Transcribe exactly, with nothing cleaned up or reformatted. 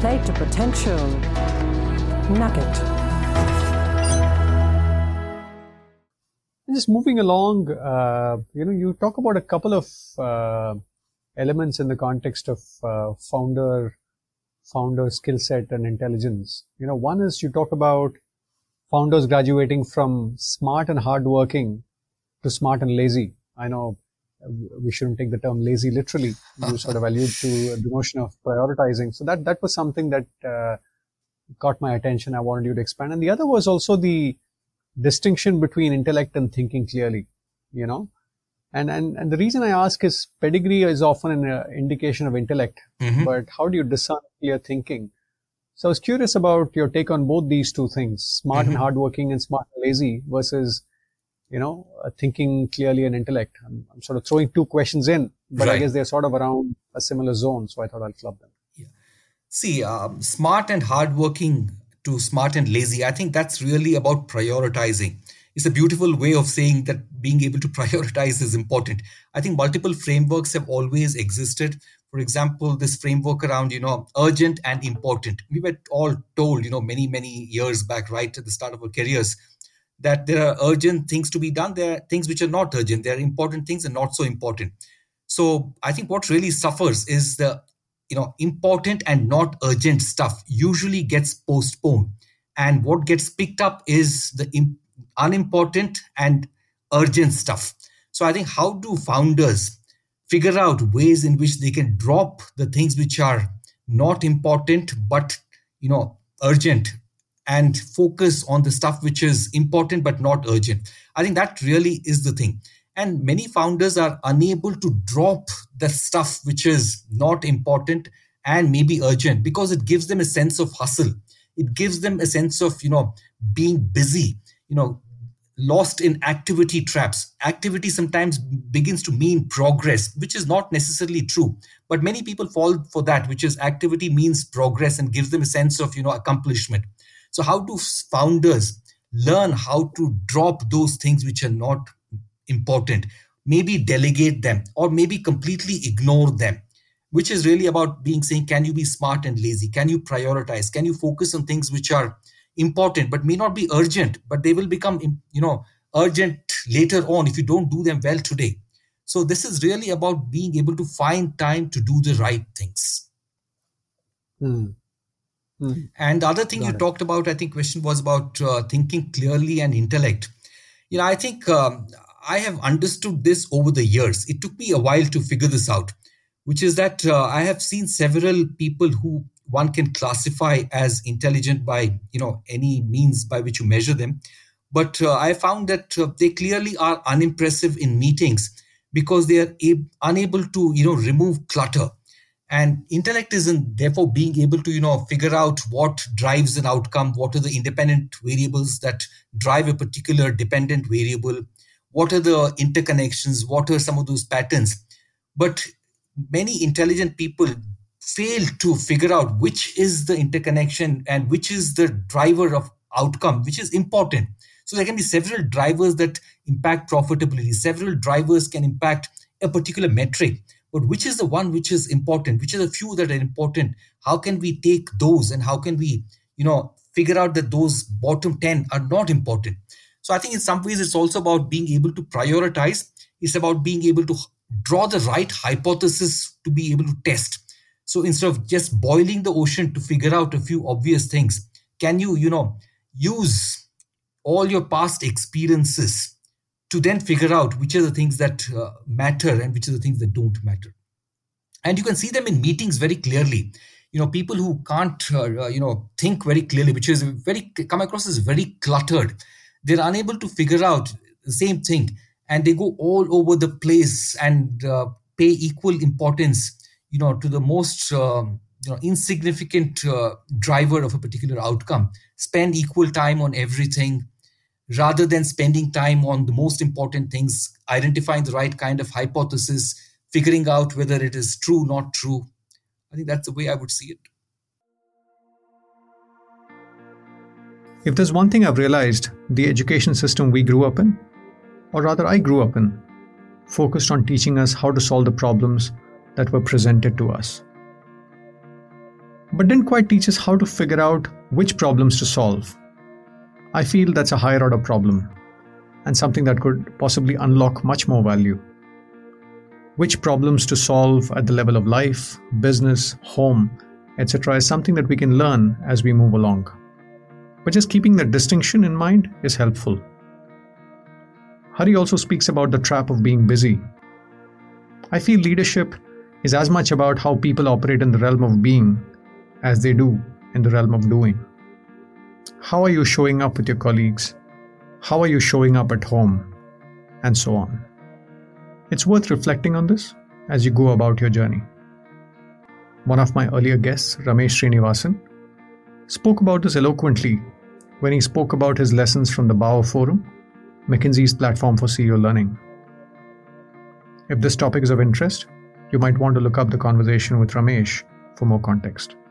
Play to Potential Nugget. Just moving along, uh, you know, you talk about a couple of uh, elements in the context of uh, founder, founder skill set and intelligence. You know, one is you talk about founders graduating from smart and hardworking to smart and lazy. I know we shouldn't take the term lazy literally. You sort of allude to the notion of prioritizing. So that, that was something that uh, caught my attention. I wanted you to expand. And the other was also the distinction between intellect and thinking clearly, you know. And, and, and the reason I ask is pedigree is often an uh, indication of intellect, mm-hmm. but how do you discern clear thinking? So I was curious about your take on both these two things, smart mm-hmm. and hardworking and smart and lazy versus, you know, uh, thinking clearly and intellect. I'm, I'm sort of throwing two questions in, but right. I guess they're sort of around a similar zone. So I thought I'll club them. Yeah. See, um, smart and hardworking to smart and lazy, I think that's really about prioritizing. It's a beautiful way of saying that being able to prioritize is important. I think multiple frameworks have always existed. For example, this framework around, you know, urgent and important. We were all told, you know, many, many years back, right at the start of our careers, that there are urgent things to be done. There are things which are not urgent. There are important things and not so important. So I think what really suffers is the, you know, important and not urgent stuff usually gets postponed. And what gets picked up is the imp- unimportant and urgent stuff. So I think how do founders figure out ways in which they can drop the things which are not important, but, you know, urgent, and focus on the stuff which is important but not urgent? I think that really is the thing. And many founders are unable to drop the stuff which is not important and maybe urgent because it gives them a sense of hustle. It gives them a sense of, you know, being busy, you know, lost in activity traps. Activity sometimes begins to mean progress, which is not necessarily true. But many people fall for that, which is activity means progress and gives them a sense of, you know, accomplishment. So how do founders learn how to drop those things which are not important, maybe delegate them or maybe completely ignore them, which is really about being saying, can you be smart and lazy? Can you prioritize? Can you focus on things which are important but may not be urgent, but they will become, you know, urgent later on if you don't do them well today. So this is really about being able to find time to do the right things. Hmm. Hmm. And the other thing Got you it. talked about, I think question was about uh, thinking clearly and intellect. You know, I think um, I have understood this over the years. It took me a while to figure this out, which is that uh, I have seen several people who one can classify as intelligent by, you know, any means by which you measure them. But uh, I found that uh, they clearly are unimpressive in meetings because they are ab- unable to, you know, remove clutter. And intellect is in, therefore being able to, you know, figure out what drives an outcome, what are the independent variables that drive a particular dependent variable, what are the interconnections, what are some of those patterns. But many intelligent people fail to figure out which is the interconnection and which is the driver of outcome, which is important. So there can be several drivers that impact profitability. Several drivers can impact a particular metric. But which is the one which is important? Which are the few that are important? How can we take those and how can we, you know, figure out that those bottom ten are not important? So I think in some ways it's also about being able to prioritize. It's about being able to draw the right hypothesis to be able to test. So instead of just boiling the ocean to figure out a few obvious things, can you, you know, use all your past experiences to then figure out which are the things that uh, matter and which are the things that don't matter. And you can see them in meetings very clearly. You know, people who can't, uh, you know, think very clearly, which is very, come across as very cluttered. They're unable to figure out the same thing. And they go all over the place and uh, pay equal importance, you know, to the most um, you know, insignificant uh, driver of a particular outcome. Spend equal time on everything, rather than spending time on the most important things, identifying the right kind of hypothesis, figuring out whether it is true, not true. I think that's the way I would see it. If there's one thing I've realized, the education system we grew up in, or rather I grew up in, focused on teaching us how to solve the problems that were presented to us. but didn't quite teach us how to figure out which problems to solve. I feel that's a higher order problem and something that could possibly unlock much more value. Which problems to solve at the level of life, business, home, et cetera is something that we can learn as we move along. But just keeping that distinction in mind is helpful. Hari also speaks about the trap of being busy. I feel leadership is as much about how people operate in the realm of being as they do in the realm of doing. How are you showing up with your colleagues? How are you showing up at home? And so on. It's worth reflecting on this as you go about your journey. One of my earlier guests, Ramesh Srinivasan, spoke about this eloquently when he spoke about his lessons from the Bauer Forum, McKinsey's platform for C E O learning. If this topic is of interest, you might want to look up the conversation with Ramesh for more context.